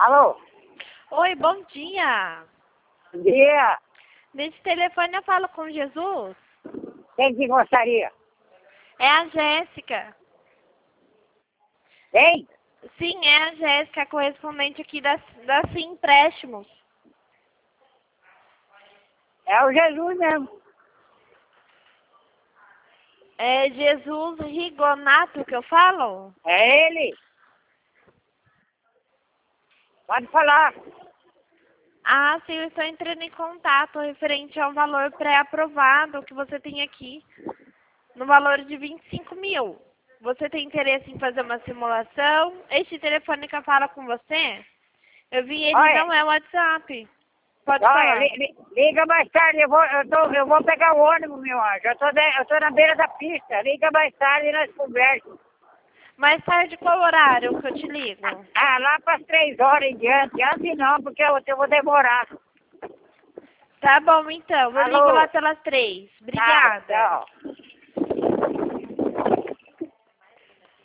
Alô? Oi, bom dia. Bom dia. Nesse telefone eu falo com Jesus? Quem que gostaria? É a Jéssica. Quem? Sim, é a Jéssica, correspondente aqui da Sim Empréstimos. É o Jesus mesmo. É Jesus Rigonato que eu falo? É ele. Pode falar. Ah, sim, eu estou entrando em contato referente ao valor pré-aprovado que você tem aqui, no valor de 25 mil. Você tem interesse em fazer uma simulação? Este telefone que eu falo com você, eu vi ele Olha, não é o WhatsApp. Pode olha, falar. liga mais tarde, eu vou pegar o ônibus, meu anjo. Eu tô na beira da pista. Liga mais tarde e nós conversamos. Mais tarde, qual horário que eu te ligo? Ah, lá para as 3 horas em diante. Antes não, porque eu vou demorar. Tá bom, então. Eu ligo Alô? lá pelas 3. Tá, Obrigada. tchau.